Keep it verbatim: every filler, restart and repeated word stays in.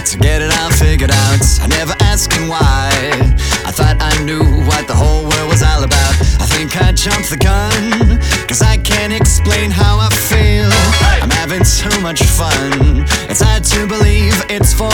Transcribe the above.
to get it all figured out. I never asking why. I thought I knew what the whole world was all about. I think I jumped the gun, cause I can't explain how I feel. I'm having so much fun, it's hard to believe it's for